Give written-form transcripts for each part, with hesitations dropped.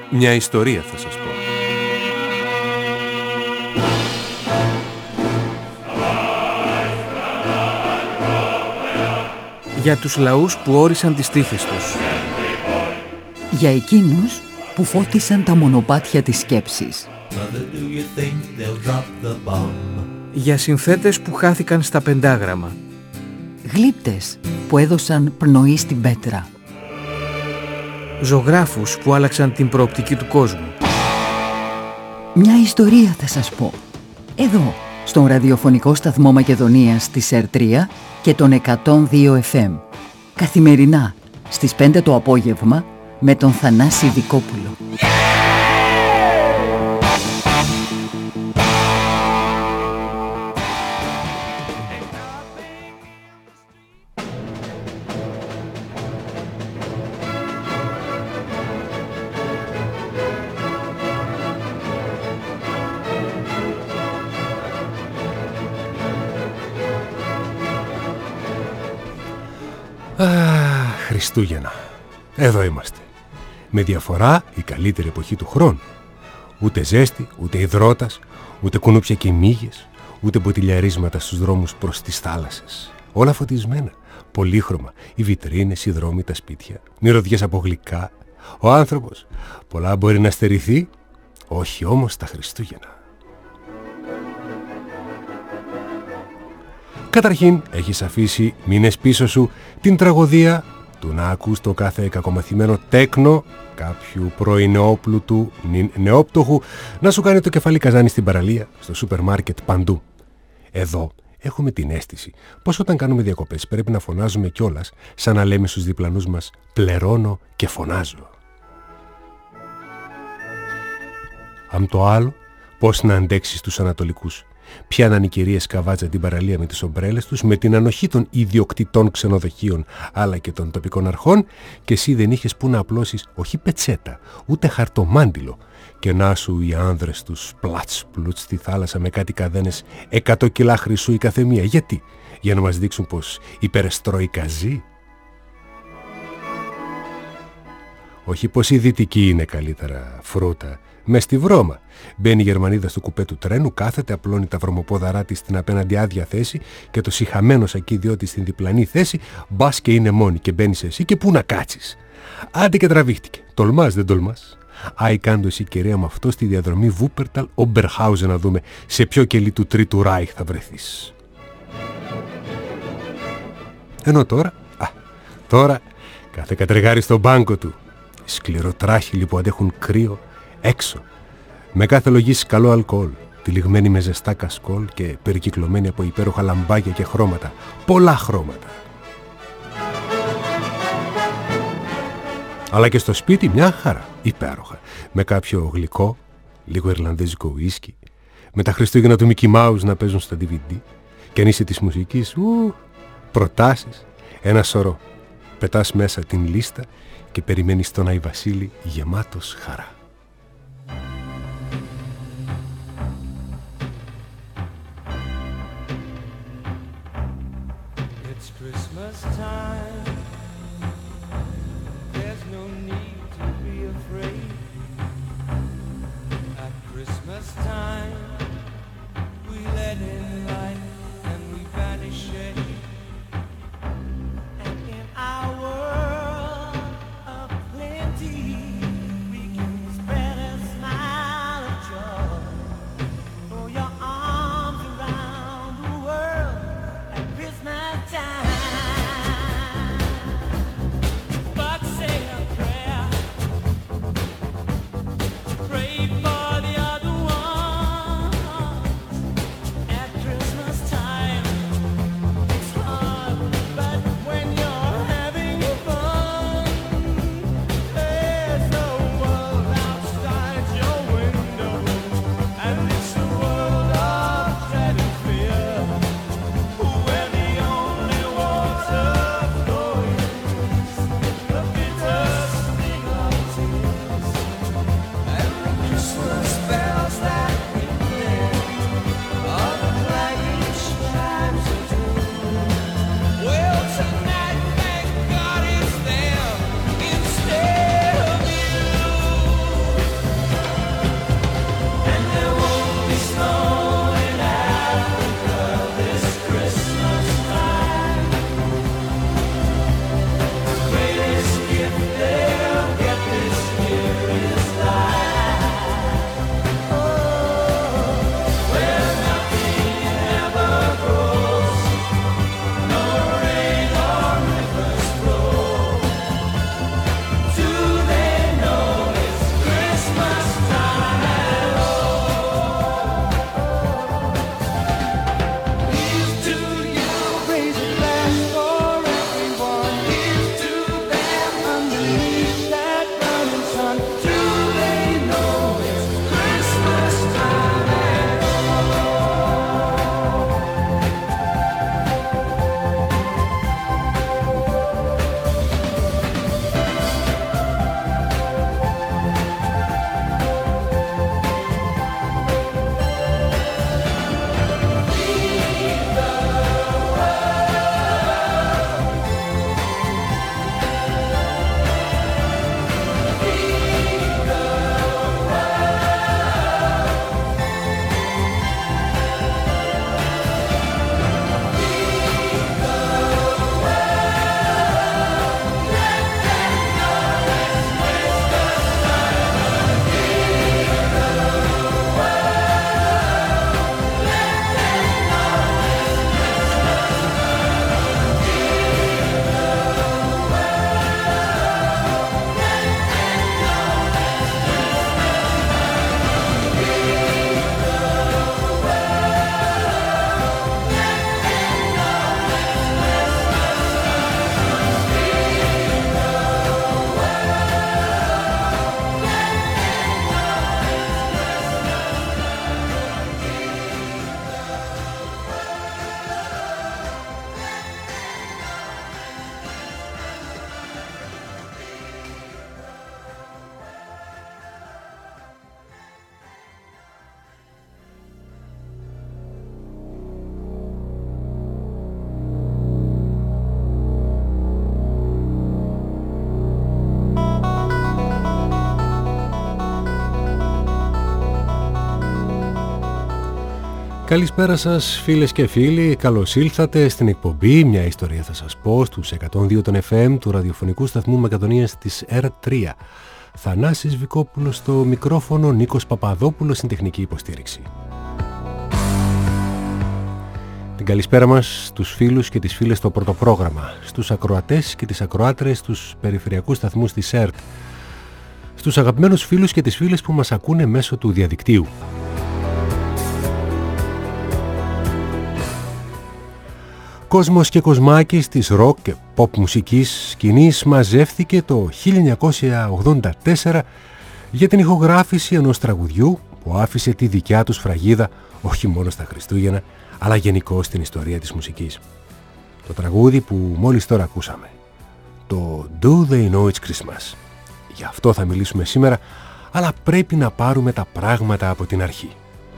Μια ιστορία θα σας πω. Για τους λαούς που όρισαν τις τύχες τους. Για εκείνους που φώτισαν τα μονοπάτια της σκέψης. Για συνθέτες που χάθηκαν στα πεντάγραμμα. Γλύπτες που έδωσαν πνοή στην πέτρα. Ζωγράφους που άλλαξαν την προοπτική του κόσμου. Μια ιστορία θα σας πω. Εδώ, στον ραδιοφωνικό σταθμό Μακεδονίας της ΕΡΤΡΙΑ και τον 102 FM. Καθημερινά, στις 5 το απόγευμα, με τον Θανάση Δικόπουλο. Χριστούγεννα. Εδώ είμαστε. Με διαφορά η καλύτερη εποχή του χρόνου. Ούτε ζέστη, ούτε υδρότας, ούτε κουνούπια και μύγες, ούτε μποτιλιαρίσματα στους δρόμους προς τις θάλασσες. Όλα φωτισμένα, πολύχρωμα, οι βιτρίνες, οι δρόμοι, τα σπίτια, μυρωδιές από γλυκά. Ο άνθρωπος πολλά μπορεί να στερηθεί, όχι όμως τα Χριστούγεννα. Καταρχήν έχεις αφήσει μήνες πίσω σου την τραγωδία του να ακούς το κάθε κακομαθημένο τέκνο κάποιου πρώην νεόπλουτου νεόπτωχου να σου κάνει το κεφάλι καζάνι στην παραλία, στο σούπερ μάρκετ, παντού. Εδώ έχουμε την αίσθηση πως όταν κάνουμε διακοπές πρέπει να φωνάζουμε κιόλας σαν να λέμε στους διπλανούς μας «πληρώνω και φωνάζω». Αμ το άλλο, πώς να αντέξεις τους Ανατολικούς. Πιάναν οι κυρίες καβάτζα την παραλία με τις ομπρέλες τους, με την ανοχή των ιδιοκτητών ξενοδοχείων αλλά και των τοπικών αρχών, και εσύ δεν είχες που να απλώσεις όχι πετσέτα, ούτε χαρτομάντιλο, και να σου οι άνδρες τους πλάτς-πλούτς στη θάλασσα με κάτι καδένες 100 κιλά χρυσού η καθεμία. Γιατί? Για να μας δείξουν πως η περεστρόικα ζει? Όχι πως η δυτική είναι καλύτερα φρούτα. Μες στη βρώμα. Μπαίνει η Γερμανίδα στο κουπέ του τρένου, κάθεται, απλώνει τα βρωμοπόδαρά της στην απέναντι άδεια θέση και το σιχαμένο σακίδιο της στην διπλανή θέση, μπας και είναι μόνη και μπαίνεις εσύ και πού να κάτσεις. Άντε και τραβήχτηκε. Τολμάς, δεν τολμάς? Άι κάντο εσύ κυρία με αυτό στη διαδρομή Βούπερταλ Ομπερχάουζεν, να δούμε σε ποιο κελί του Τρίτου Ράιχ θα βρεθείς. Ενώ τώρα κάθε κατρεγάρι στον μπάνκο του. Οι σκληροτράχυλοι που αντέχουν κρύο έξω, με κάθε λογή καλό αλκοόλ, τυλιγμένη με ζεστά κασκόλ και περικυκλωμένη από υπέροχα λαμπάκια και χρώματα, πολλά χρώματα. Αλλά και στο σπίτι μια χαρά, υπέροχα, με κάποιο γλυκό, λίγο ιρλανδέζικο ουίσκι, με τα Χριστούγεννα του Μικι Μάους να παίζουν στα DVD, και αν είσαι της μουσικής, προτάσεις, ένα σωρό. Πετάς μέσα την λίστα και περιμένεις τον Άι Βασίλη γεμάτος χαρά. Καλησπέρα σας φίλες και φίλοι, καλώς ήλθατε στην εκπομπή «Μια ιστορία θα σας πω» στους 102 των FM του ραδιοφωνικού σταθμού Μακεδονίας της R3. Θανάσης Βικόπουλος στο μικρόφωνο, Νίκος Παπαδόπουλος στην τεχνική υποστήριξη. Την καλησπέρα μας στους φίλους και τις φίλες στο πρώτο πρόγραμμα, στους ακροατές και τις ακροάτρες στους περιφερειακούς σταθμούς της ΕΡΤ, στους αγαπημένους φίλους και τις φίλες που μας ακούνε μέσω του διαδικτύου. Κόσμος και κοσμάκης της ροκ και pop μουσικής σκηνής μαζεύθηκε το 1984 για την ηχογράφηση ενός τραγουδιού που άφησε τη δικιά του σφραγίδα όχι μόνο στα Χριστούγεννα, αλλά γενικώς στην ιστορία της μουσικής. Το τραγούδι που μόλις τώρα ακούσαμε, το Do They Know It's Christmas. Γι' αυτό θα μιλήσουμε σήμερα, αλλά πρέπει να πάρουμε τα πράγματα από την αρχή.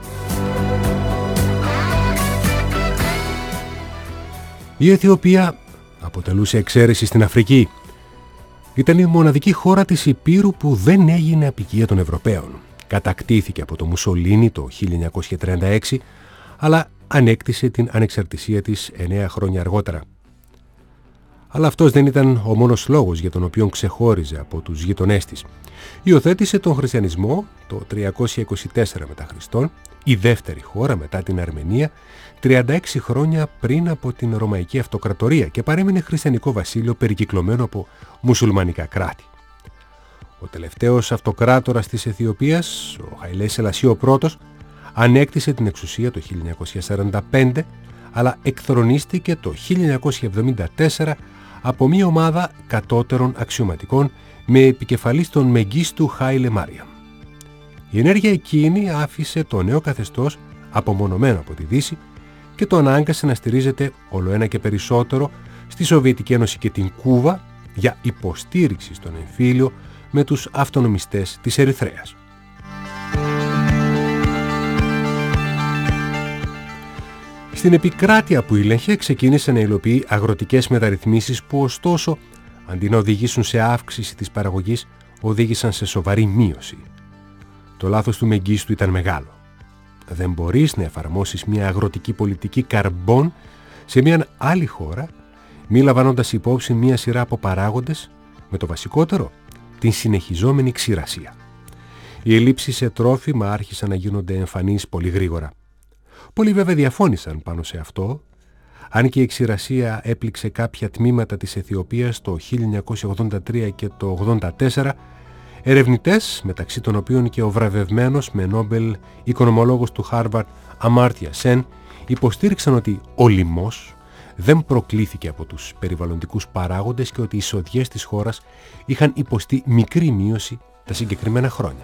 Η Αιθιοπία αποτελούσε εξαίρεση στην Αφρική. Ήταν η μοναδική χώρα της Υπήρου που δεν έγινε αποικία των Ευρωπαίων. Κατακτήθηκε από το Μουσολίνι το 1936, αλλά ανέκτησε την ανεξαρτησία της 9 χρόνια αργότερα. Αλλά αυτός δεν ήταν ο μόνος λόγος για τον οποίο ξεχώριζε από τους γειτονές της. Υιοθέτησε τον χριστιανισμό το 324 μετά Χριστόν, η δεύτερη χώρα μετά την Αρμενία, 36 χρόνια πριν από την Ρωμαϊκή Αυτοκρατορία, και παρέμεινε χριστιανικό βασίλειο περικυκλωμένο από μουσουλμανικά κράτη. Ο τελευταίος αυτοκράτορας της Αιθιοπίας, ο Χαϊλέ Σελασί ο πρώτος, ανέκτησε την εξουσία το 1945, αλλά εκθρονίστηκε το 1974 από μια ομάδα κατώτερων αξιωματικών με επικεφαλής τον Μεγίστου Χάιλε Μάριαμ. Η ενέργεια εκείνη άφησε το νέο καθεστώς απομονωμένο από τη Δύση και το ανάγκασε να στηρίζεται ολοένα και περισσότερο στη Σοβιετική Ένωση και την Κούβα για υποστήριξη στον εμφύλιο με τους αυτονομιστές της Ερυθρέας. Στην επικράτεια που ήλεγχε ξεκίνησε να υλοποιεί αγροτικές μεταρρυθμίσεις που ωστόσο, αντί να οδηγήσουν σε αύξηση της παραγωγής, οδήγησαν σε σοβαρή μείωση. Το λάθος του Μεγίστου ήταν μεγάλο. Δεν μπορείς να εφαρμόσεις μια αγροτική πολιτική καρμπών σε μια άλλη χώρα, μη λαμβάνοντας υπόψη μια σειρά από παράγοντες, με το βασικότερο, την συνεχιζόμενη ξηρασία. Οι ελλείψεις σε τρόφιμα άρχισαν να γίνονται εμφανείς πολύ γρήγορα. Πολλοί βέβαια διαφώνησαν πάνω σε αυτό, αν και η ξηρασία έπληξε κάποια τμήματα της Αιθιοπίας το 1983 και το 1984, ερευνητές, μεταξύ των οποίων και ο βραβευμένος με Νόμπελ οικονομολόγος του Χάρβαρντ Αμάρτια Σεν, υποστήριξαν ότι ο λοιμός δεν προκλήθηκε από τους περιβαλλοντικούς παράγοντες και ότι οι εισοδιές της χώρας είχαν υποστεί μικρή μείωση τα συγκεκριμένα χρόνια.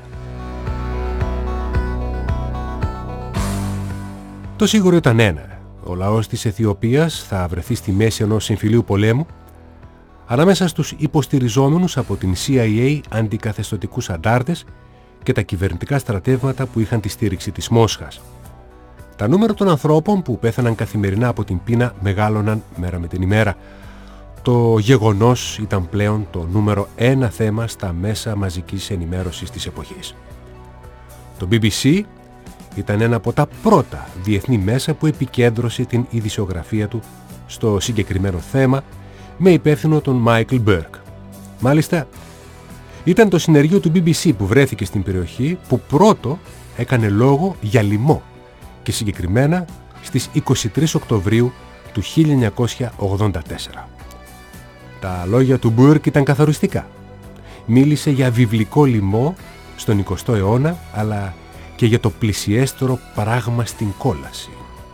Το σίγουρο ήταν ένα: ο λαός της Αιθιοπίας θα βρεθεί στη μέση ενός εμφυλίου πολέμου ανάμεσα στους υποστηριζόμενους από την CIA αντικαθεστωτικούς αντάρτες και τα κυβερνητικά στρατεύματα που είχαν τη στήριξη της Μόσχας. Τα νούμερα των ανθρώπων που πέθαναν καθημερινά από την πείνα μεγάλωναν μέρα με την ημέρα. Το γεγονός ήταν πλέον το νούμερο 1 θέμα στα μέσα μαζικής ενημέρωσης της εποχής. Το BBC ήταν ένα από τα πρώτα διεθνή μέσα που επικέντρωσε την ειδησιογραφία του στο συγκεκριμένο θέμα, με υπεύθυνο τον Μάικλ Μπέρκ. Μάλιστα, ήταν το συνεργείο του BBC που βρέθηκε στην περιοχή που πρώτο έκανε λόγο για λοιμό, και συγκεκριμένα στις 23 Οκτωβρίου του 1984. Τα λόγια του Μπέρκ ήταν καθοριστικά. Μίλησε για βιβλικό λοιμό στον 20ο αιώνα, αλλά και για το πλησιέστερο πράγμα στην κόλαση.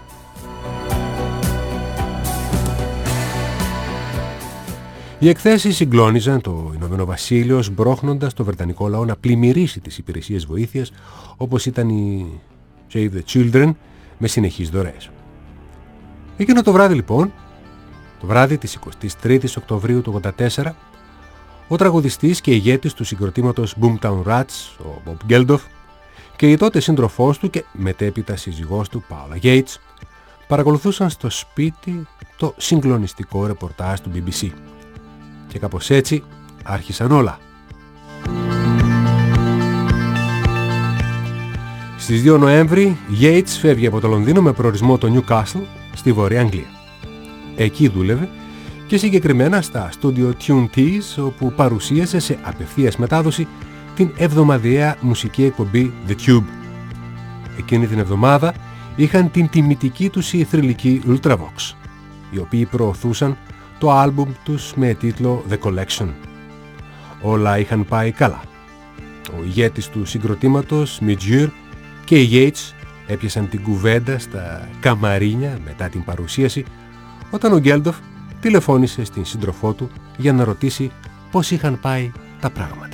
Οι εκθέσεις συγκλώνιζαν το Ηνωμένο Βασίλειο, σμπρώχνοντας το βρετανικό λαό να πλημμυρίσει τις υπηρεσίες βοήθειας, όπως ήταν η Save the Children, με συνεχείς δωρεές. Εκείνο το βράδυ λοιπόν, το βράδυ της 23ης Οκτωβρίου του 1984, ο τραγουδιστής και ηγέτης του συγκροτήματος Boomtown Rats, ο Bob Geldof, και η τότε σύντροφός του και μετέπειτα σύζυγός του, Paula Yates, παρακολουθούσαν στο σπίτι το συγκλονιστικό ρεπορτάζ του BBC. Και κάπως έτσι άρχισαν όλα. Στις 2 Νοέμβρη, Yates φεύγει από το Λονδίνο με προορισμό το Newcastle στη Βόρεια Αγγλία. Εκεί δούλευε και συγκεκριμένα στα στούντιο Tune Teas, όπου παρουσίασε σε απευθείας μετάδοση την εβδομαδιαία μουσική εκπομπή The Tube. Εκείνη την εβδομάδα είχαν την τιμητική τους η θρυλική Ultravox, οι οποίοι προωθούσαν το άλμπουμ τους με τίτλο The Collection. Όλα είχαν πάει καλά. Ο ηγέτης του συγκροτήματος, Midge, και οι Yates έπιασαν την κουβέντα στα καμαρίνια μετά την παρουσίαση, όταν ο Γκέλντοφ τηλεφώνησε στην σύντροφό του για να ρωτήσει πώς είχαν πάει τα πράγματα.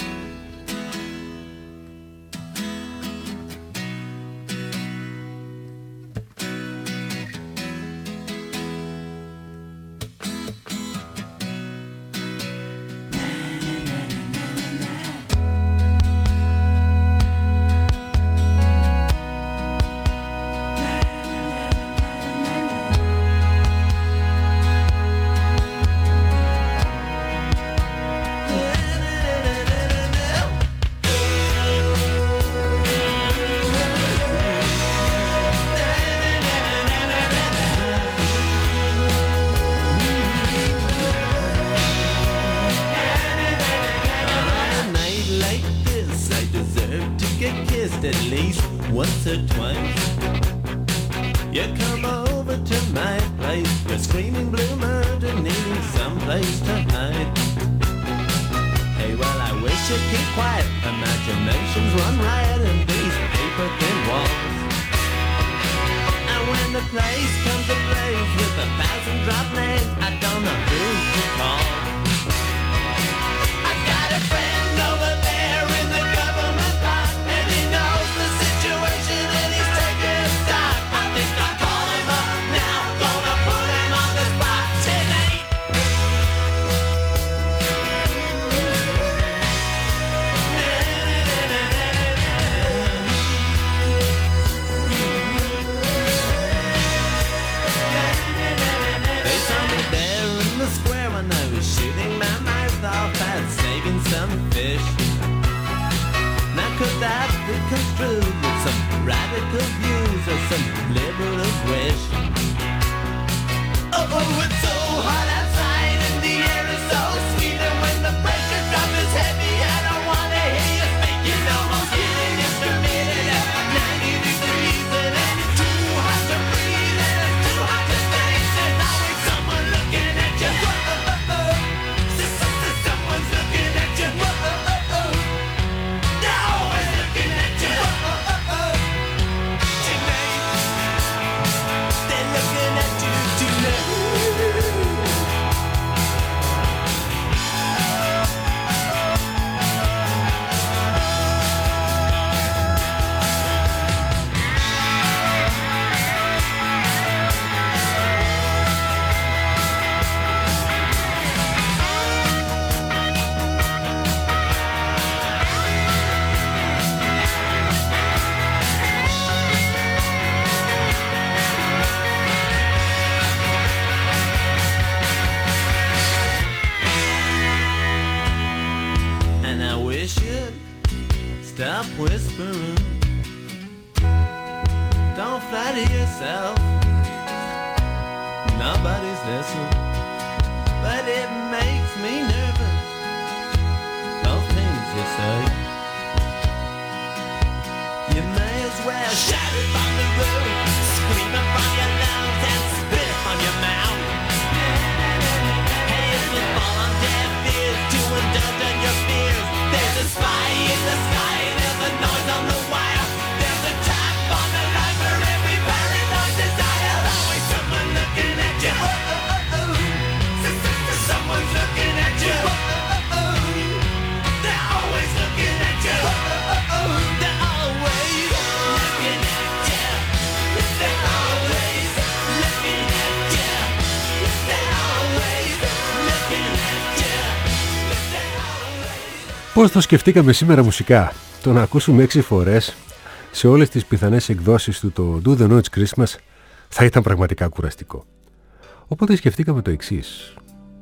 Πώς το σκεφτήκαμε σήμερα μουσικά, το να ακούσουμε 6 φορές σε όλες τις πιθανές εκδόσεις του το Do The Know It's Christmas θα ήταν πραγματικά κουραστικό. Οπότε σκεφτήκαμε το εξής: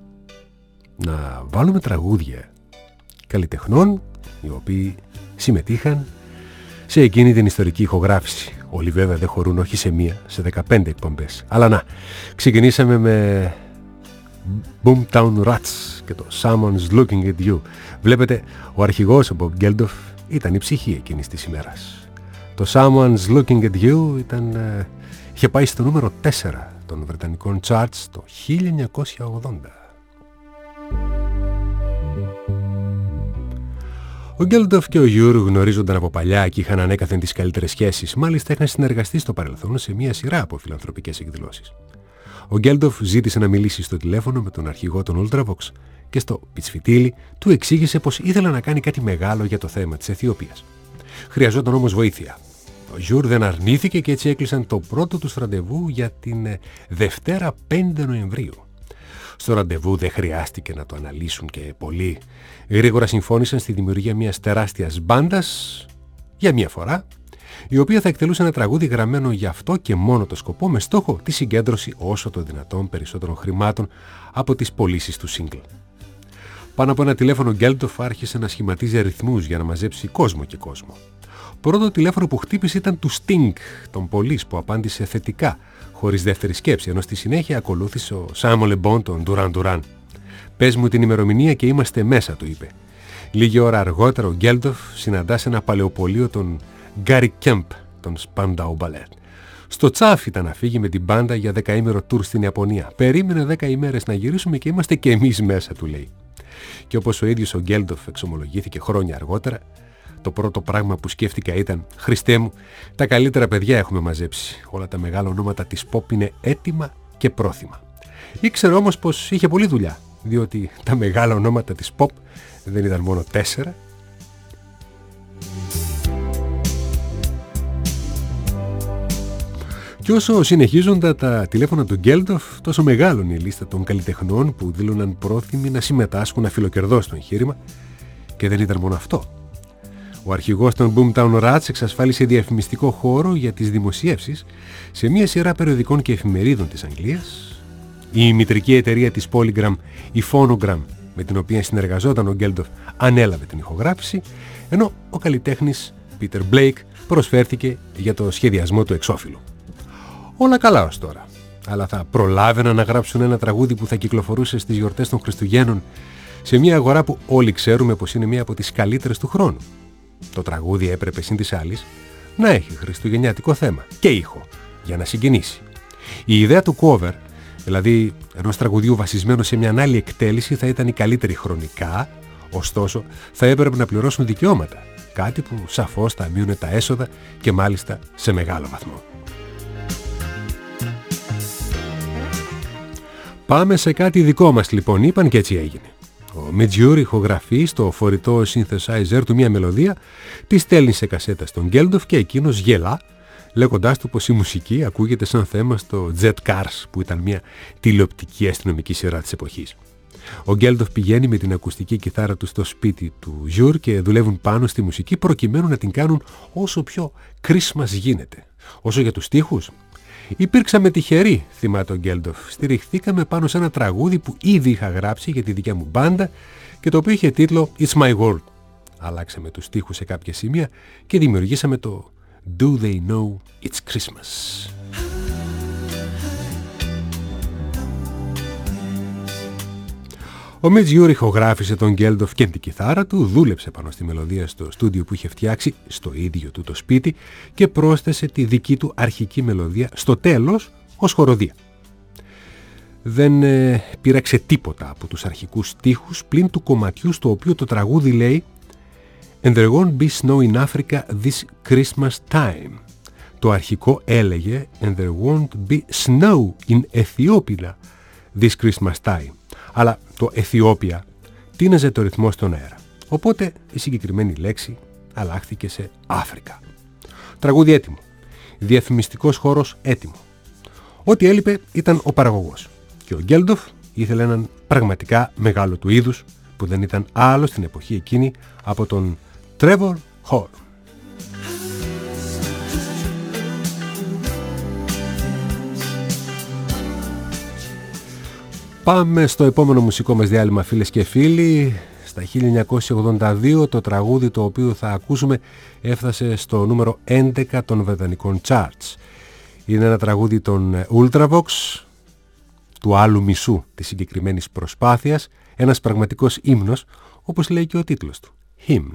να βάλουμε τραγούδια καλλιτεχνών οι οποίοι συμμετείχαν σε εκείνη την ιστορική ηχογράφηση. Όλοι βέβαια δεν χωρούν όχι σε μία, σε 15 εκπομπές. Αλλά να, ξεκινήσαμε με Boomtown Rats και το Someone's Looking at You. Βλέπετε, ο αρχηγός, ο Bob Geldof, ήταν η ψυχή εκείνης της ημέρας. Το Someone's Looking at You είχε πάει στο νούμερο 4 των βρετανικών charts το 1980. Ο Geldof και ο Ure γνωρίζονταν από παλιά και είχαν ανέκαθεν τις καλύτερες σχέσεις. Μάλιστα είχαν συνεργαστεί στο παρελθόν σε μια σειρά από φιλανθρωπικές εκδηλώσεις. Ο Geldof ζήτησε να μιλήσει στο τηλέφωνο με τον αρχηγό των Ultravox και στο πιτσφιτίλι του εξήγησε πως ήθελε να κάνει κάτι μεγάλο για το θέμα της Αιθιοπίας. Χρειαζόταν όμως βοήθεια. Ο Ure δεν αρνήθηκε και έτσι έκλεισαν το πρώτο τους ραντεβού για την Δευτέρα 5 Νοεμβρίου. Στο ραντεβού δεν χρειάστηκε να το αναλύσουν και πολύ. Γρήγορα συμφώνησαν στη δημιουργία μιας τεράστιας μπάντας για μια φορά, η οποία θα εκτελούσε ένα τραγούδι γραμμένο για αυτό και μόνο το σκοπό, με στόχο τη συγκέντρωση όσο το δυνατόν περισσότερων χρημάτων από τις πωλήσεις του single. Πάνω από ένα τηλέφωνο, Geldof άρχισε να σχηματίζει αριθμούς για να μαζέψει κόσμο και κόσμο. Πρώτο τηλέφωνο που χτύπησε ήταν του Sting, τον Police, που απάντησε θετικά, χωρίς δεύτερη σκέψη, ενώ στη συνέχεια ακολούθησε ο Simon Le Bon, τον Duran Duran. «Πες μου την ημερομηνία και είμαστε μέσα», του είπε. Λίγη ώρα αργότερα ο Geldof συναντά σε ένα παλαιοπωλείο τον Gary Kemp, τον Spandau Ballet. Στο τσάφ ήταν να φύγει με την μπάντα για 10ημερο τουρ στην Ιαπωνία. «Περίμενε 10 ημέρες να γυρίσουμε και είμαστε και εμείς μέσα», του λέει. Και όπως ο ίδιος ο Geldof εξομολογήθηκε χρόνια αργότερα, το πρώτο πράγμα που σκέφτηκα ήταν «Χριστέ μου, τα καλύτερα παιδιά έχουμε μαζέψει. Όλα τα μεγάλα ονόματα της pop είναι έτοιμα και πρόθυμα». Ήξερε όμως πως είχε πολλή δουλειά, διότι τα μεγάλα ονόματα της pop δεν ήταν μόνο 4. Και όσο συνεχίζονταν τα τηλέφωνα του Geldof, τόσο μεγάλωνε η λίστα των καλλιτεχνών που δήλωναν πρόθυμοι να συμμετάσχουν αφιλοκερδώς στο εγχείρημα. Και δεν ήταν μόνο αυτό. Ο αρχηγός των Boomtown Rats εξασφάλισε διαφημιστικό χώρο για τις δημοσιεύσεις σε μια σειρά περιοδικών και εφημερίδων της Αγγλίας. Η μητρική εταιρεία της Polygram, η Phonogram, με την οποία συνεργαζόταν ο Geldof, ανέλαβε την ηχογράφηση, ενώ ο καλλιτέχνης Peter Blake προσφέρθηκε για το σχεδιασμό του εξώφυλλου. Όλα καλά ως τώρα, αλλά θα προλάβαιναν να γράψουν ένα τραγούδι που θα κυκλοφορούσε στις γιορτές των Χριστουγέννων σε μια αγορά που όλοι ξέρουμε πως είναι μία από τις καλύτερες του χρόνου. Το τραγούδι έπρεπε συν της άλλης να έχει χριστουγεννιάτικο θέμα και ήχο για να συγκινήσει. Η ιδέα του cover, δηλαδή ενός τραγουδιού βασισμένου σε μια άλλη εκτέλεση, θα ήταν η καλύτερη χρονικά, ωστόσο θα έπρεπε να πληρώσουν δικαιώματα, κάτι που σαφώς θα μείωνε τα έσοδα και μάλιστα σε μεγάλο βαθμό. «Πάμε σε κάτι δικό μας λοιπόν», είπαν, και έτσι έγινε. Ο Midge Ure ηχογραφεί στο φορητό synthesizer του μια μελωδία, τη στέλνει σε κασέτα στον Geldof και εκείνος γελά, λέγοντάς του πως η μουσική ακούγεται σαν θέμα στο Jet Cars, που ήταν μια τηλεοπτική αστυνομική σειρά της εποχής. Ο Geldof πηγαίνει με την ακουστική κιθάρα του στο σπίτι του Ure και δουλεύουν πάνω στη μουσική προκειμένου να την κάνουν όσο πιο Christmas γίνεται. Όσο για τους στίχους, υπήρξαμε τυχεροί, θυμάται ο Geldof. Στηριχθήκαμε πάνω σε ένα τραγούδι που ήδη είχα γράψει για τη δικιά μου μπάντα και το οποίο είχε τίτλο It's My World. Αλλάξαμε τους στίχους σε κάποια σημεία και δημιουργήσαμε το Do They Know It's Christmas. Ο Midge Ure ηχογράφησε τον Geldof και την κιθάρα του, δούλεψε πάνω στη μελωδία στο στούντιο που είχε φτιάξει στο ίδιο του το σπίτι και πρόσθεσε τη δική του αρχική μελωδία στο τέλος ως χοροδία. Δεν πήραξε τίποτα από τους αρχικούς στίχους πλην του κομματιού στο οποίο το τραγούδι λέει «And there won't be snow in Africa this Christmas time». Το αρχικό έλεγε «And there won't be snow in Ethiopia this Christmas time». Αλλά το Αιθιόπια τίναζε το ρυθμό στον αέρα. Οπότε η συγκεκριμένη λέξη αλλάχθηκε σε Αφρικα. Τραγούδι έτοιμο. Διαφημιστικός χώρος έτοιμο. Ό,τι έλειπε ήταν ο παραγωγός. Και ο Geldof ήθελε έναν πραγματικά μεγάλο του είδους που δεν ήταν άλλο στην εποχή εκείνη από τον Trevor Horn. Πάμε στο επόμενο μουσικό μας διάλειμμα, φίλες και φίλοι, Στα 1982 το τραγούδι το οποίο θα ακούσουμε έφτασε στο νούμερο 11 των βρετανικών charts. Είναι ένα τραγούδι των Ultravox, του άλλου μισού της συγκεκριμένης προσπάθειας, ένας πραγματικός ύμνος, όπως λέει και ο τίτλος του, Hymn.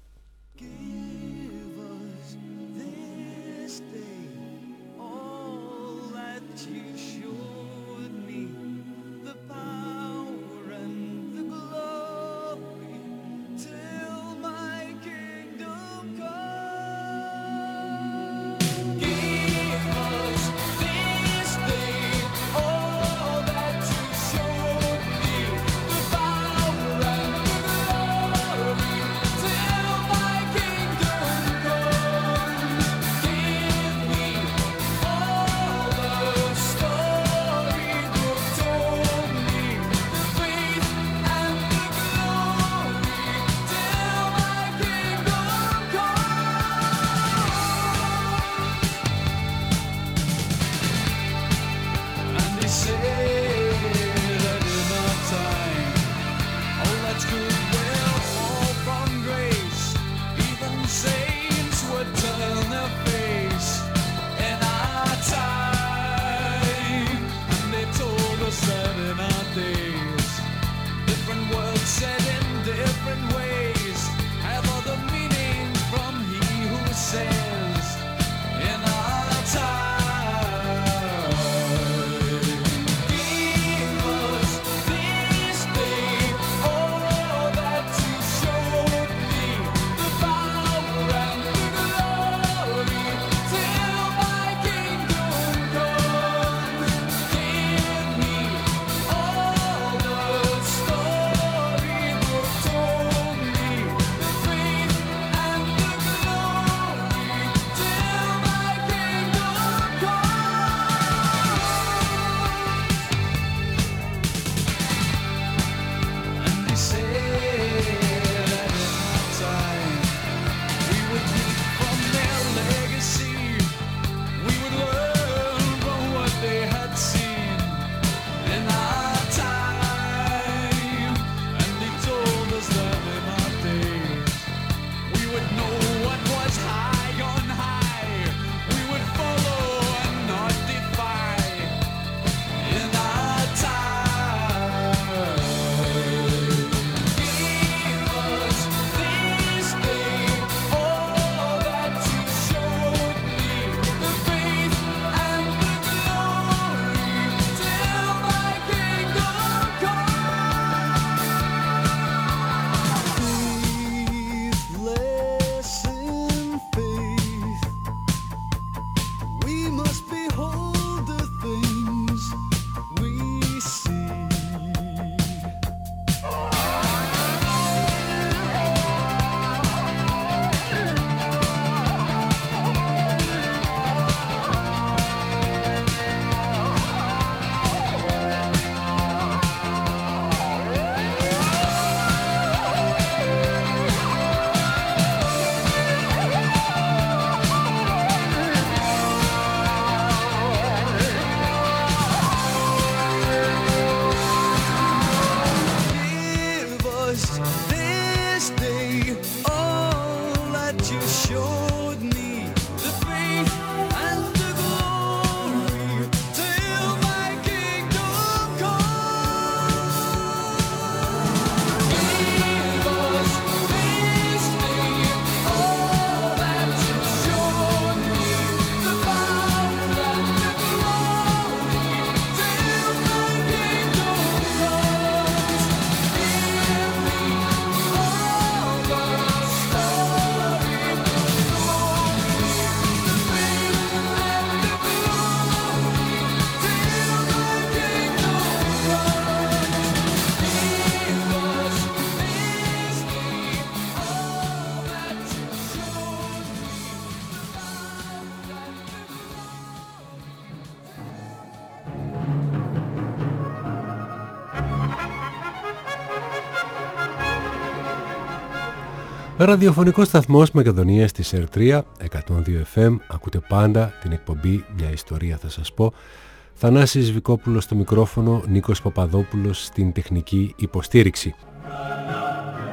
Ραδιοφωνικός σταθμός Μακεδονίας της ΕΡΤΡΙΑ 102 FM. Ακούτε πάντα την εκπομπή «Μια ιστορία θα σας πω». Θανάσης Βικόπουλος στο μικρόφωνο, Νίκος Παπαδόπουλος στην τεχνική υποστήριξη.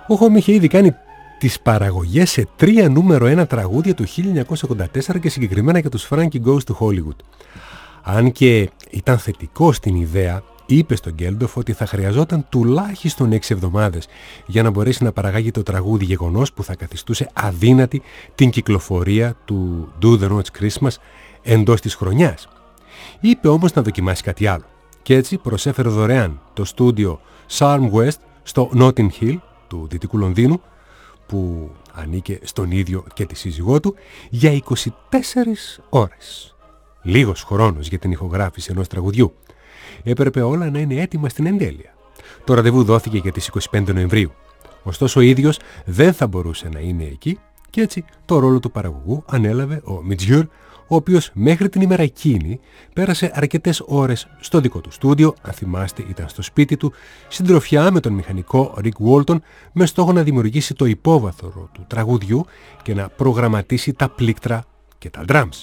Ο Home είχε ήδη κάνει τις παραγωγές σε 3 νούμερο 1 τραγούδια του 1984 και συγκεκριμένα για τους Frankie Goes to Hollywood. Αν και ήταν θετικό στην ιδέα, είπε στον Γκέλντοφ ότι θα χρειαζόταν τουλάχιστον 6 εβδομάδες για να μπορέσει να παραγάγει το τραγούδι, γεγονός που θα καθιστούσε αδύνατη την κυκλοφορία του Do the Notes Christmas εντός της χρονιάς. Είπε όμως να δοκιμάσει κάτι άλλο και έτσι προσέφερε δωρεάν το στούντιο Sarm West στο Notting Hill του Δυτικού Λονδίνου, που ανήκε στον ίδιο και τη σύζυγό του, για 24 ώρες. Λίγος χρόνος για την ηχογράφηση ενός τραγουδιού. Έπρεπε όλα να είναι έτοιμα στην εντέλεια. Το ραντεβού δόθηκε για τις 25 Νοεμβρίου. Ωστόσο ο ίδιος δεν θα μπορούσε να είναι εκεί και έτσι το ρόλο του παραγωγού ανέλαβε ο Μιτζιούρ, ο οποίος μέχρι την ημέρα εκείνη πέρασε αρκετές ώρες στο δικό του στούντιο. Αν θυμάστε, ήταν στο σπίτι του, συντροφιά με τον μηχανικό Ρικ Βόλτον, με στόχο να δημιουργήσει το υπόβαθρο του τραγουδιού και να προγραμματίσει τα πλήκτρα και τα drums.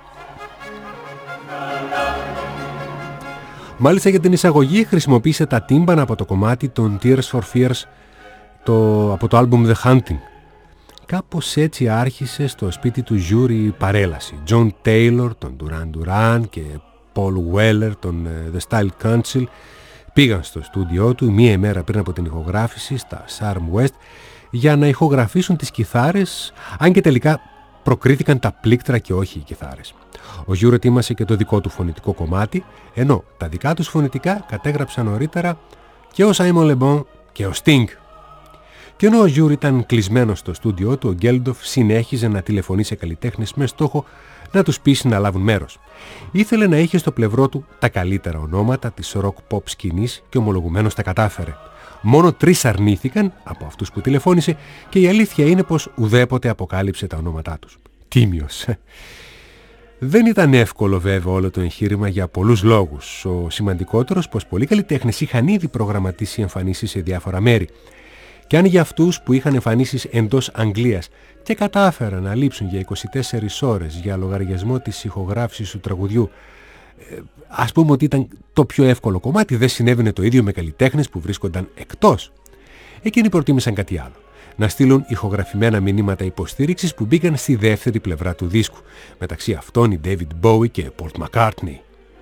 Μάλιστα για την εισαγωγή χρησιμοποίησε τα τύμπανα από το κομμάτι των Tears for Fears από το άλμπουμ The Hunting. Κάπως έτσι άρχισε στο σπίτι του Γιούρι η παρέλαση. John Taylor, τον Duran Duran και Paul Weller, τον The Style Council πήγαν στο στούντιό του μία ημέρα πριν από την ηχογράφηση στα Sarm West για να ηχογραφήσουν τις κιθάρες, αν και τελικά προκρίθηκαν τα πλήκτρα και όχι οι κιθάρες. Ο Γιούρι ετοίμασε και το δικό του φωνητικό κομμάτι, ενώ τα δικά τους φωνητικά κατέγραψαν νωρίτερα και ο Simon Le Bon και ο Sting. Και ενώ ο Γιούρι ήταν κλεισμένος στο στούντιό του, ο Γκέλντοφ συνέχιζε να τηλεφωνεί σε καλλιτέχνες με στόχο να τους πείσει να λάβουν μέρος. Ήθελε να είχε στο πλευρό του τα καλύτερα ονόματα της rock-pop σκηνής και ομολογουμένως τα κατάφερε. Μόνο 3 αρνήθηκαν από αυτούς που τηλεφώνησε και η αλήθεια είναι πως ουδέποτε αποκάλυψε τα ονόματά τους. Τίμιος. Δεν ήταν εύκολο βέβαια όλο το εγχείρημα για πολλούς λόγους. Ο σημαντικότερος πως πολλοί καλλιτέχνες είχαν ήδη προγραμματίσει εμφανίσεις σε διάφορα μέρη. Και αν για αυτούς που είχαν εμφανίσεις εντός Αγγλίας και κατάφεραν να λείψουν για 24 ώρες για λογαριασμό της ηχογράφησης του τραγουδιού, ας πούμε ότι ήταν το πιο εύκολο κομμάτι, δεν συνέβαινε το ίδιο με καλλιτέχνες που βρίσκονταν εκτός. Εκείνοι προτίμησαν κάτι άλλο. Να στείλουν ηχογραφημένα μηνύματα υποστήριξης που μπήκαν στη δεύτερη πλευρά του δίσκου. Μεταξύ αυτών οι David Bowie και Paul McCartney.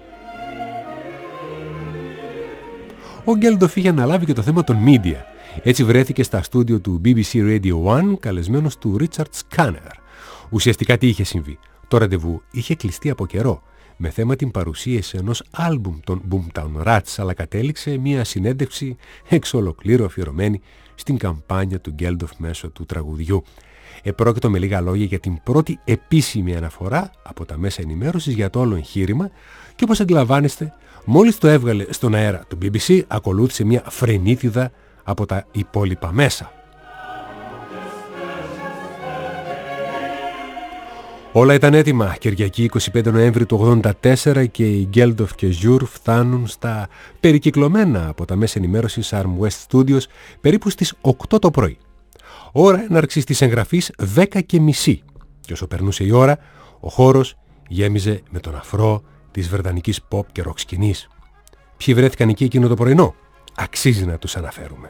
Ο Γκέλντοφ είχε αναλάβει και το θέμα των media. Έτσι βρέθηκε στα στούντιο του BBC Radio 1 καλεσμένος του Richard Scanner. Ουσιαστικά τι είχε συμβεί? Το ραντεβού είχε κλειστεί από καιρό με θέμα την παρουσίαση ενός άλμπουμ των Boomtown Rats, αλλά κατέληξε μια συνέντευξη εξ ολοκλήρου αφιερωμένη στην καμπάνια του Γκέλντοφ μέσω του τραγουδιού. Επρόκειτο με λίγα λόγια για την πρώτη επίσημη αναφορά από τα μέσα ενημέρωσης για το όλο εγχείρημα και όπως αντιλαμβάνεστε, μόλις το έβγαλε στον αέρα του BBC, ακολούθησε μια φρενίτιδα από τα υπόλοιπα μέσα. Όλα ήταν έτοιμα. Κυριακή 25 Νοέμβρη του 1984 και οι Γκέλντοφ και Γιούρ φτάνουν στα περικυκλωμένα από τα μέσα ενημέρωσης Sarm West Studios περίπου στις 8 το πρωί. Ώρα έναρξης της εγγραφής 10:30 και όσο περνούσε η ώρα, ο χώρος γέμιζε με τον αφρό της βρετανικής pop και rock σκηνής. Ποιοι βρέθηκαν εκεί εκείνο το πρωινό? Αξίζει να τους αναφέρουμε.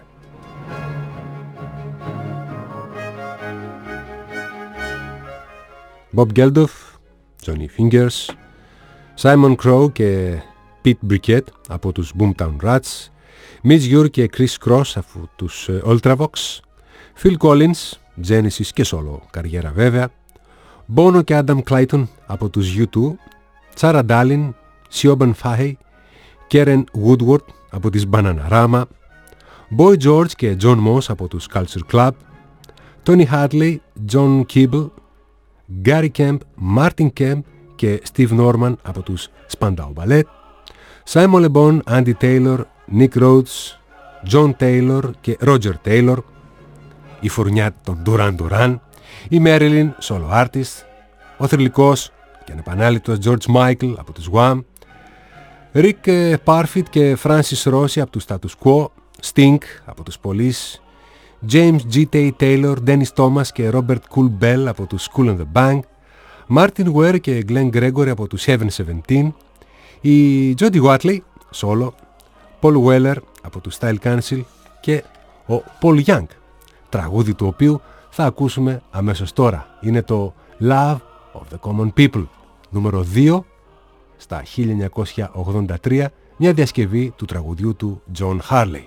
Bob Geldof, Johnny Fingers, Simon Crowe και Pete Briquet από τους Boomtown Rats, Mitch Ure και Chris Cross από τους Ultravox, Phil Collins, Genesis και solo καριέρα βέβαια, Bono και Adam Clayton από τους U2, Sarah Dallin, Siobhan Fahey, Karen Woodward από τις Bananarama, Boy George και John Moss από τους Culture Club, Tony Hadley, John Keeble, Gary Kemp, Martin Kemp και Steve Norman από τους Spandau Ballet, Simon Le Bon, Andy Taylor, Nick Rhodes, John Taylor και Roger Taylor, η φουρνιά των Duran Duran, η Marilyn, solo artist, ο θρυλικός και ανεπανάληπτος George Michael από τους Wham, Rick Parfitt και Francis Rossi από τους Status Quo, Sting από τους Police, James G. Taylor, Dennis Thomas και Robert Cool Bell από τους Kool and the Bang, Martin Ware και Glenn Gregory από τους Heaven 17, η Jody Watley, solo, Paul Weller από τους Style Council και ο Paul Young. τραγούδι του οποίου θα ακούσουμε αμέσως τώρα. Είναι το Love of the Common People, νούμερο 2 στα 1983, μια διασκευή του τραγουδιού του John Harley.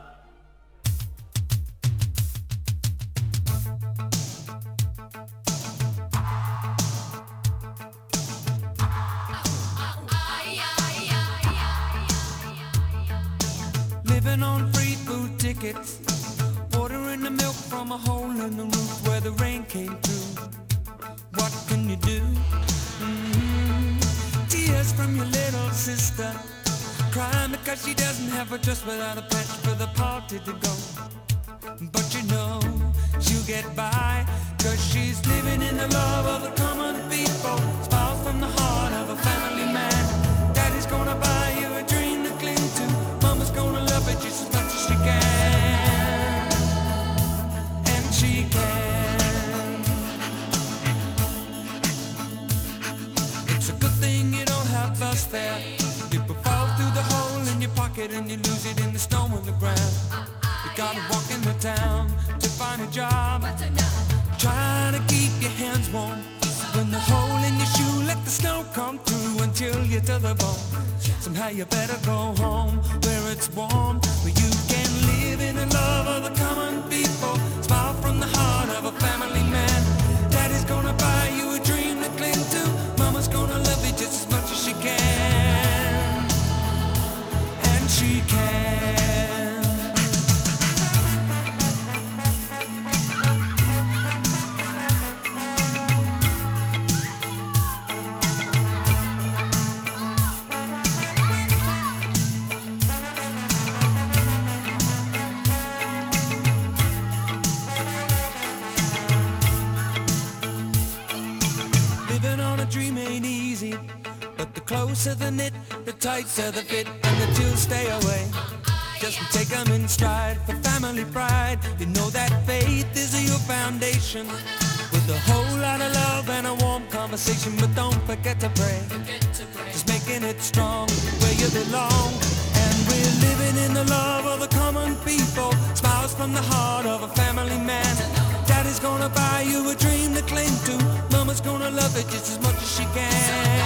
Living on free food tickets, ordering the milk from a hole in the roof where the rain came through. What can you do? Tears from your little sister, crying because she doesn't have a dress without a patch for the party to go. But you know she'll get by, 'cause she's living in the love of the common people. Smiles from the heart of a family man. Daddy's gonna buy you a dream to cling to. Mama's gonna love it just as much as she can. And she can. It's a good thing you don't have us there. People fall through the hole in your pocket and you lose it in the snow on the ground. You gotta walk in the town to find a job, trying to keep your hands warm. When the hole in your shoe, let the snow come through until you're to the bone. Somehow you better go home where it's warm, where you can live in the love of the common people. Smile from the heart of a family man. Daddy's gonna buy you a dream to cling to. Mama's gonna love you just as much as she can. And she can. Dream ain't easy, but the closer the knit, the tighter the fit, and the two stay away. Just take them in stride for family pride. You know that faith is your foundation, with a whole lot of love and a warm conversation. But don't forget to pray, just making it strong where you belong. And we're living in the love of the common people. Smiles from the heart of a family man. Daddy's gonna buy you a dream to cling to. Mama's gonna love it just as much as she can.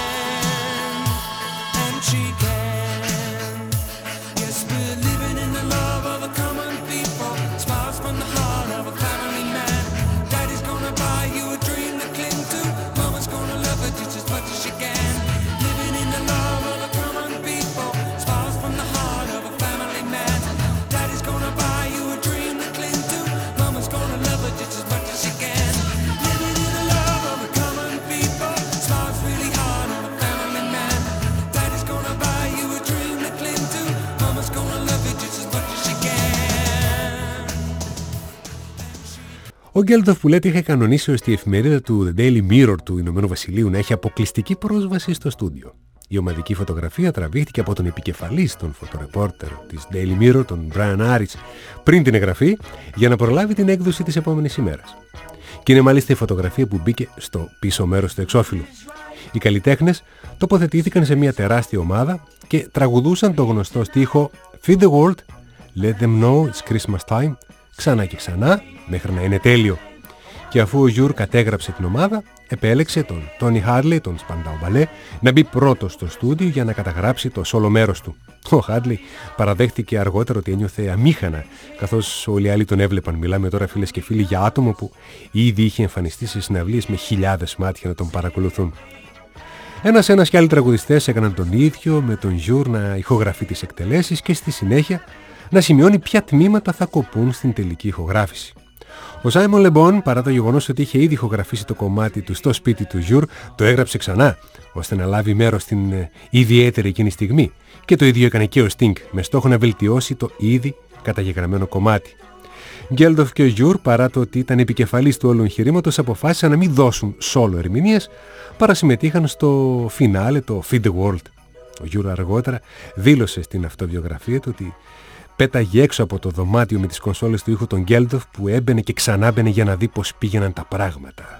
And she can. Yes, we're living in the love of the common people. Smiles from the heart of a family man. Daddy's gonna buy you a dream to cling to. Mama's gonna love it just as much as she can. Living in the love of the common people. Smiles from the heart of a family man. Daddy's gonna buy you a dream to cling to. Mama's gonna love it just as much as she can. Living in the love of the common people. Smiles really hard on a family man. Daddy's gonna buy you a dream to cling to. Mama's gonna love it just as much as she can. Ο Γκέλντοφ που λέτε είχε κανονίσει ώστε η εφημερίδα του The Daily Mirror του Ηνωμένου Βασιλείου να έχει αποκλειστική πρόσβαση στο στούντιο. Η ομαδική φωτογραφία τραβήχτηκε από τον επικεφαλής των φωτορεπόρτερ της Daily Mirror, τον Brian Harris, πριν την εγγραφή, για να προλάβει την έκδοση της επόμενης ημέρας. Και είναι μάλιστα η φωτογραφία που μπήκε στο πίσω μέρος του εξώφυλλου. Οι καλλιτέχνες τοποθετήθηκαν σε μια τεράστια ομάδα και τραγουδούσαν το γνωστό στίχο Feed the world, let them know it's Christmas time, ξανά και ξανά, μέχρι να είναι τέλειο. Και αφού ο Γιουρ κατέγραψε την ομάδα, επέλεξε τον Τόνι Χάρλι, τον Σπαντάο Μπαλέ, να μπει πρώτος στο στούντιο για να καταγράψει το σόλο μέρος του. Ο Χάρλι παραδέχτηκε αργότερα ότι ένιωθε αμήχανα, καθώς όλοι οι άλλοι τον έβλεπαν. Μιλάμε τώρα, φίλες και φίλοι, για άτομο που ήδη είχε εμφανιστεί σε συναυλίες με χιλιάδες μάτια να τον παρακολουθούν. Ένας και άλλοι τραγουδιστές έκαναν τον ίδιο, με τον Γιουρ να ηχογραφεί τις εκτελέσεις και στη συνέχεια να σημειώνει ποια τμήματα θα κοπούν στην τελική ηχογράφηση. Ο Σάιμον Λεμπόν, παρά το γεγονός ότι είχε ήδη ηχογραφήσει το κομμάτι του στο σπίτι του Γιουρ, το έγραψε ξανά, ώστε να λάβει μέρος στην ιδιαίτερη εκείνη στιγμή. Και το ίδιο έκανε και ο Στίνγκ, με στόχο να βελτιώσει το ήδη καταγεγραμμένο κομμάτι. Γκέλντοφ και ο Γιουρ, παρά το ότι ήταν επικεφαλής του όλου εγχειρήματος, αποφάσισαν να μην δώσουν σόλο ερμηνείες, παρά συμμετείχαν στο φινάλε, το Feed the World. Ο Γιουρ αργότερα δήλωσε στην αυτοβιογραφία του ότι πέταγε έξω από το δωμάτιο με τις κονσόλες του ήχου τον Γκέλντοφ, που έμπαινε και ξανά μπαινε για να δει πώς πήγαιναν τα πράγματα.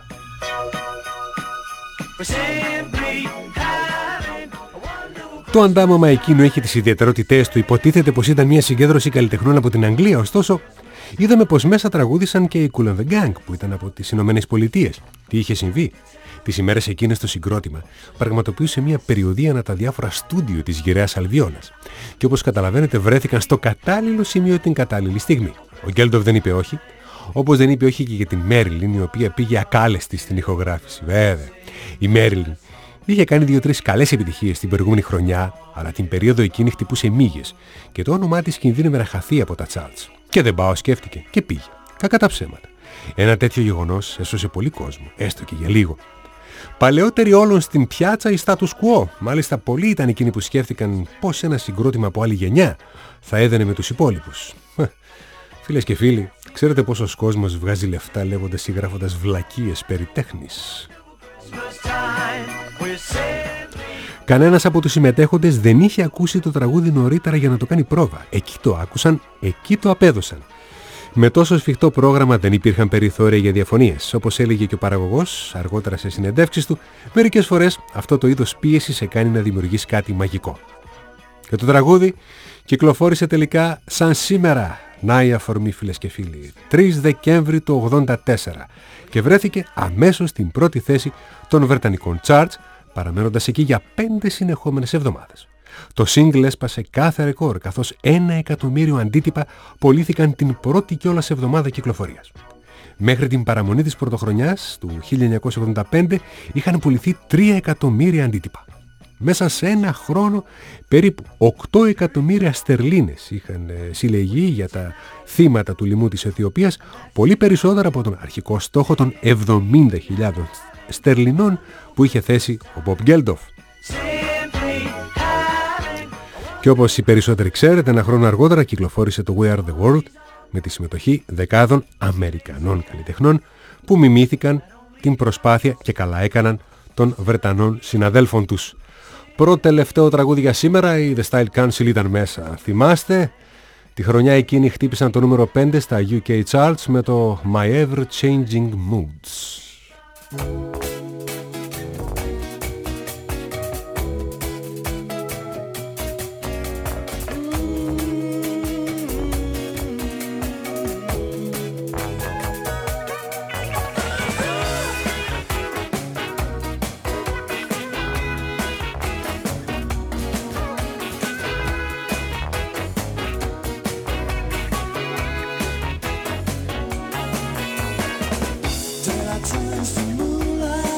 Το αντάμωμα εκείνο έχει τις ιδιαιτερότητές του. Υποτίθεται πως ήταν μια συγκέντρωση καλλιτεχνών από την Αγγλία, ωστόσο είδαμε πως μέσα τραγούδησαν και οι Kool and the Gang που ήταν από τις Ηνωμένες Πολιτείες. Τι είχε συμβεί? Τις ημέρες εκείνες το συγκρότημα πραγματοποιούσε μια περιοδεία ανά τα διάφορα στούντιο της γυραιάς Αλβιώνας. Και όπως καταλαβαίνετε βρέθηκαν στο κατάλληλο σημείο την κατάλληλη στιγμή. Ο Γκέλντοφ δεν είπε όχι, όπως δεν είπε όχι και για την Μέριλιν, η οποία πήγε ακάλεστη στην ηχογράφηση. Βέβαια, η Μέριλιν είχε κάνει 2-3 καλές επιτυχίες την προηγούμενη χρονιά, αλλά την περίοδο εκείνη χτυπούσε μύγες και το όνομά της κινδύνευε να χαθεί από τα charts. Και δεν πάω, σκέφτηκε και πήγε. Κακά τα ψέματα. Ένα τέτοιο γεγονός έσωσε πολύ κόσμο, έστω και για λίγο. Παλαιότεροι όλων στην πιάτσα η status quo. Μάλιστα, πολλοί ήταν εκείνοι που σκέφτηκαν πως ένα συγκρότημα από άλλη γενιά θα έδαινε με τους υπόλοιπους. Φίλες και φίλοι, ξέρετε πόσος κόσμος βγάζει λεφτά λέγοντας ή γράφοντας βλακίες περί τέχνης? Κανένας από τους συμμετέχοντες δεν είχε ακούσει το τραγούδι νωρίτερα για να το κάνει πρόβα. Εκεί το άκουσαν, εκεί το απέδωσαν. Με τόσο σφιχτό πρόγραμμα δεν υπήρχαν περιθώρια για διαφωνίες. Όπως έλεγε και ο παραγωγός αργότερα σε συνεντεύξεις του, μερικές φορές αυτό το είδος πίεση σε κάνει να δημιουργήσει κάτι μαγικό. Και το τραγούδι κυκλοφόρησε τελικά σαν σήμερα. Να η αφορμή, φίλες και φίλοι. 3 Δεκέμβρη του 1984 και βρέθηκε αμέσως στην πρώτη θέση των βρετανικών charts, παραμένοντας εκεί για 5 συνεχόμενες εβδομάδες. Το single έσπασε κάθε ρεκόρ, καθώς 1 εκατομμύριο αντίτυπα πωλήθηκαν την πρώτη κιόλας εβδομάδα κυκλοφορίας. Μέχρι την παραμονή της πρωτοχρονιάς του 1985 είχαν πουληθεί 3 εκατομμύρια αντίτυπα. Μέσα σε ένα χρόνο περίπου 8 εκατομμύρια στερλίνες είχαν συλλεγεί για τα θύματα του λοιμού της Αιθιοπίας, πολύ περισσότερα από τον αρχικό στόχο των 70.000 στερλινών που είχε θέσει ο Bob Geldof. Και όπως οι περισσότεροι ξέρετε, ένα χρόνο αργότερα κυκλοφόρησε το We Are The World με τη συμμετοχή δεκάδων Αμερικανών καλλιτεχνών που μιμήθηκαν την προσπάθεια και καλά έκαναν των Βρετανών συναδέλφων τους. Πρώτο-τελευταίο τραγούδι για σήμερα, η The Style Council ήταν μέσα. Θυμάστε, τη χρονιά εκείνη χτύπησαν το νούμερο 5 στα UK Charts με το My Ever Changing Moods. Turns the moonlight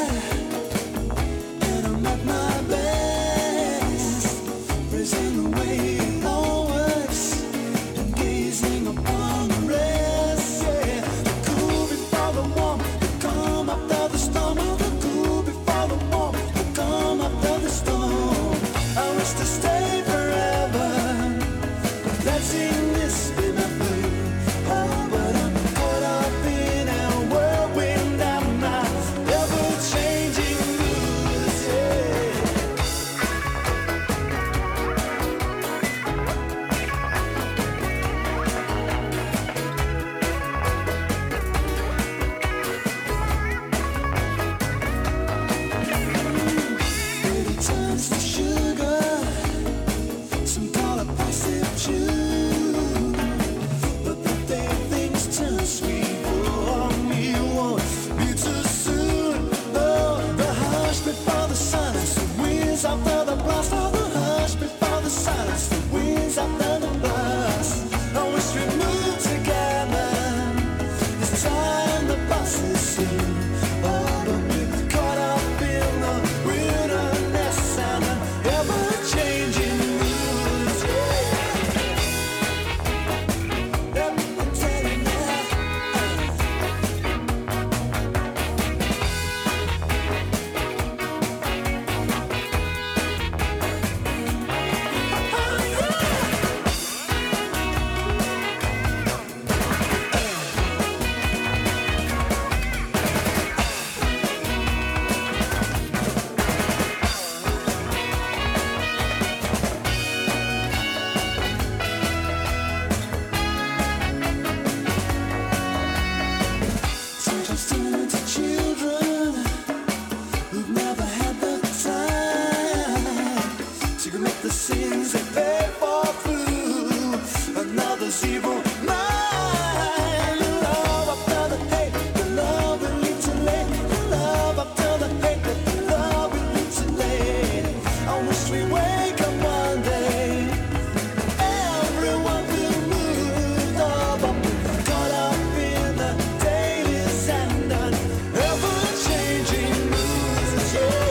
sins they pay for food. Another zero mile. Love after the hate, the love will lead to late. Love after the hate, the love will lead to late. I wish we wake up one day. Everyone will move up, caught up in the daily standard, ever-changing moods, yeah.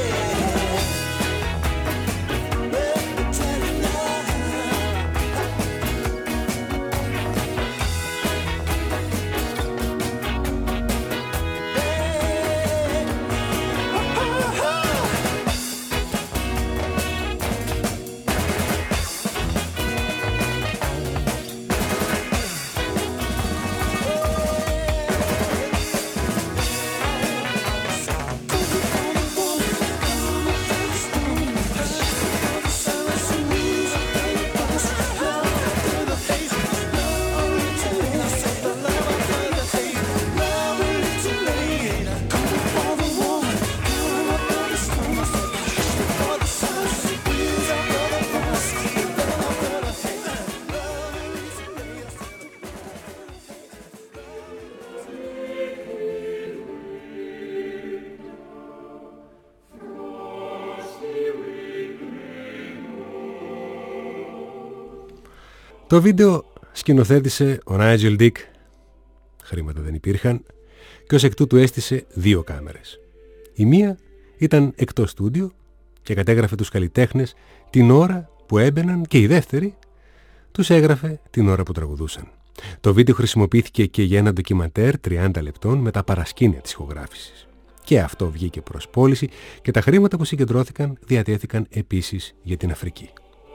Το βίντεο σκηνοθέτησε ο Νάιτζελ Ντικ, χρήματα δεν υπήρχαν, και ως εκ τούτου έστησε 2 κάμερες. Η μία ήταν εκτός στούντιο και κατέγραφε τους καλλιτέχνες την ώρα που έμπαιναν και η δεύτερη τους έγραφε την ώρα που τραγουδούσαν. Το βίντεο χρησιμοποιήθηκε και για ένα ντοκιμαντέρ 30 λεπτών με τα παρασκήνια της ηχογράφησης. Και αυτό βγήκε προς πώληση και τα χρήματα που συγκεντρώθηκαν διατέθηκαν επίσης για την Αφρική.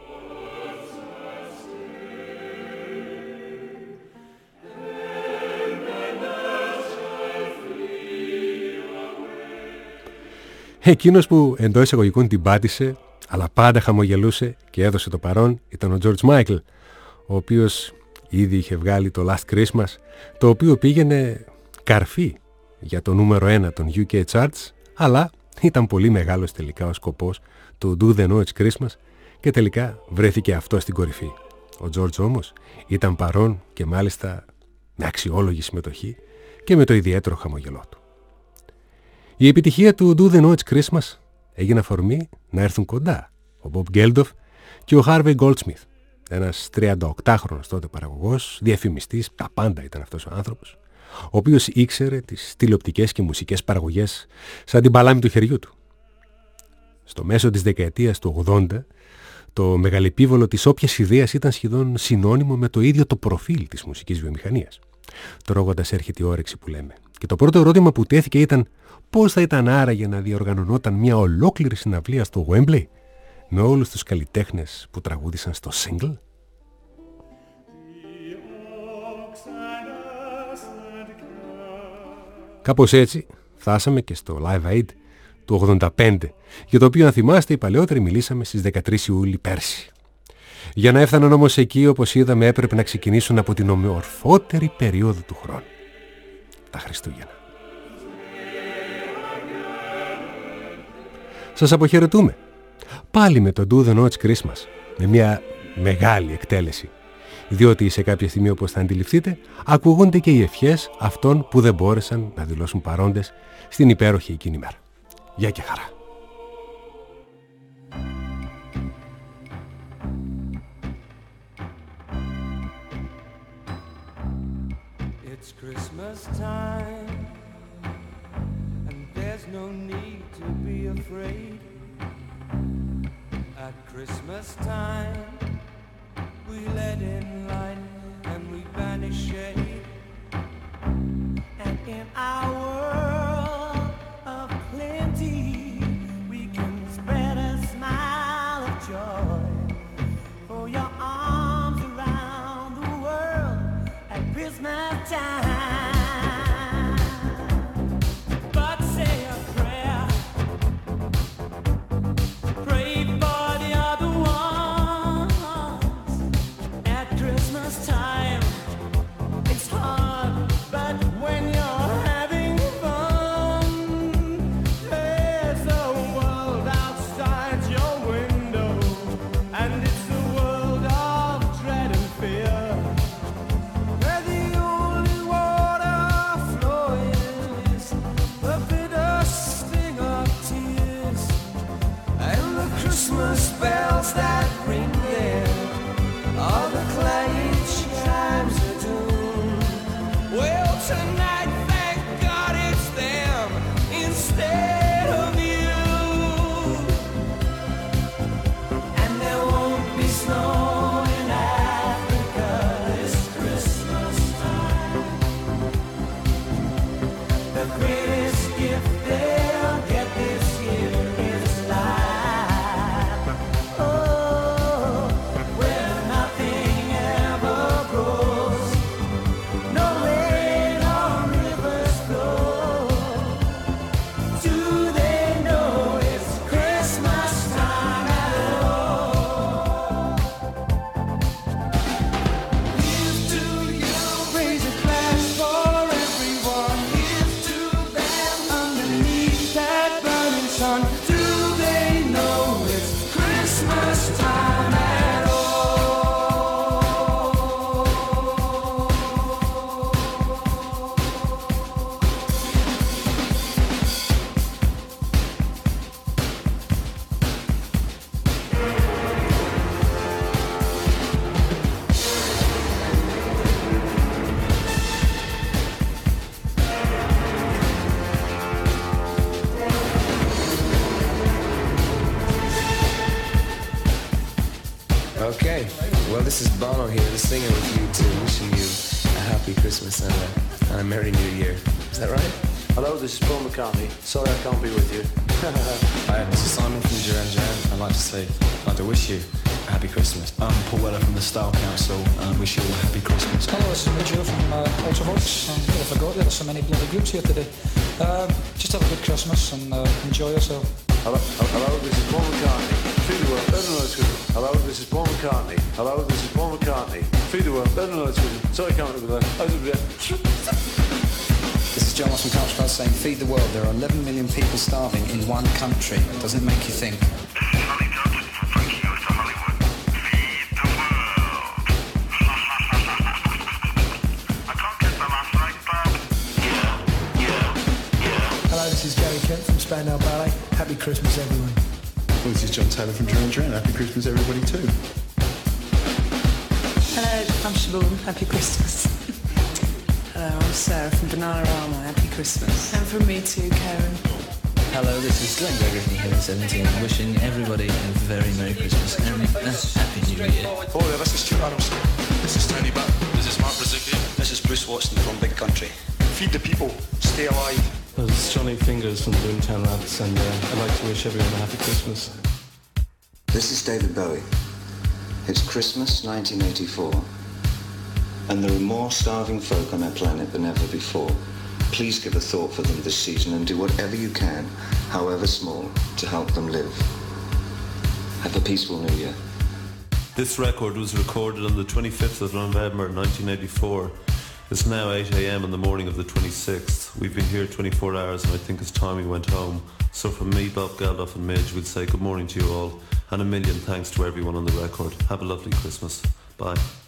Εκείνος που εντός εισαγωγικών την πάτησε, αλλά πάντα χαμογελούσε και έδωσε το παρόν, ήταν ο George Michael, ο οποίος ήδη είχε βγάλει το Last Christmas, το οποίο πήγαινε καρφί για το νούμερο 1 των UK Charts, αλλά ήταν πολύ μεγάλος τελικά ο σκοπός του Do They Know It's Christmas και τελικά βρέθηκε αυτό στην κορυφή. Ο George όμως ήταν παρόν και μάλιστα με αξιόλογη συμμετοχή και με το ιδιαίτερο χαμογελό του. Η επιτυχία του Do They Know It's Christmas έγινε αφορμή να έρθουν κοντά ο Bob Geldof και ο Harvey Goldsmith, ένας 38χρονος τότε παραγωγός, διαφημιστής, τα πάντα ήταν αυτός ο άνθρωπος, ο οποίος ήξερε τις τηλεοπτικές και μουσικές παραγωγές σαν την παλάμη του χεριού του. Στο μέσο της δεκαετίας του 80, το μεγαλεπίβολο της όποιας ιδέας ήταν σχεδόν συνώνυμο με το ίδιο το προφίλ της μουσικής βιομηχανίας. Τρώγοντας έρχεται η όρεξη που λέμε. Και το πρώτο ερώτημα που τέθηκε ήταν πώς θα ήταν άραγε να διοργανωνόταν μια ολόκληρη συναυλία στο Wembley με όλους τους καλλιτέχνες που τραγούδισαν στο single. Κάπως έτσι φτάσαμε και στο Live Aid του 85, για το οποίο αν θυμάστε οι παλαιότεροι μιλήσαμε στις 13 Ιούλη πέρσι. Για να έφταναν όμως εκεί, όπως είδαμε, έπρεπε να ξεκινήσουν από την ομοιορφότερη περίοδο του χρόνου, τα Χριστούγεννα. Σας αποχαιρετούμε πάλι με το Do They Know It's Christmas, με μια μεγάλη εκτέλεση, διότι σε κάποια στιγμή, όπως θα αντιληφθείτε, ακούγονται και οι ευχές αυτών που δεν μπόρεσαν να δηλώσουν παρόντες στην υπέροχη εκείνη μέρα. Γεια και χαρά. It's Christmas time and there's no need to be afraid. At Christmas time we let in light and we banish shade. And in our world of plenty we can spread a smile of joy. For your arms around the world at Christmas time. But say a prayer, pray for the other ones. At Christmas time it's hard, but when you're having fun, there's a world outside your window, and it's Okay, well this is Bono here, the singer with you too, wishing you a happy Christmas and a Merry New Year. Is that right? Hello, this is Paul McCartney. Sorry I can't be with you. Hi, this is Simon from Duran Duran. I'd like to wish you a happy Christmas. I'm Paul Weller from the Style Council and I wish you all a happy Christmas. Hello, this is Mitchell from Ultravox. I forgot there's so many bloody groups here today. Just have a good Christmas and enjoy yourself. Hello, this is Paul McCartney. Feed the world, better know it's good. Hello, this is Paul McCartney. Hello, this is Paul McCartney. Feed the world, better know it's good. Sorry I can't remember that. This is John Ross from Culture Club saying, feed the world. There are 11 million people starving in one country. Doesn't it make you think? Hello, this is Gary Kent from Spandau Ballet. Happy Christmas, everyone. Well, this is John Taylor from Duran Duran. Happy Christmas, everybody, too. Hello, I'm Siobhan. Happy Christmas. Hello, I'm Sarah from Bananarama. Happy Christmas. And from me too, Karen. Hello, this is Glenn Gregory from Heaven 17, wishing everybody a very Merry Christmas and a Happy New Year. Oh yeah, this is Stuart Adams. This is Tony Butt. This is Mark Brzezicki. This is Bruce Watson from Big Country. Feed the people. Stay alive. This is Johnny Fingers from Boomtown Rats, and I'd like to wish everyone a happy Christmas. This is David Bowie. It's Christmas 1984, and there are more starving folk on our planet than ever before. Please give a thought for them this season and do whatever you can, however small, to help them live. Have a peaceful New Year. This record was recorded on the 25th of November 1984. It's now 8 a.m. in the morning of the 26th. We've been here 24 hours and I think it's time we went home. So from me, Bob Geldof and Midge, we'd say good morning to you all and a million thanks to everyone on the record. Have a lovely Christmas. Bye.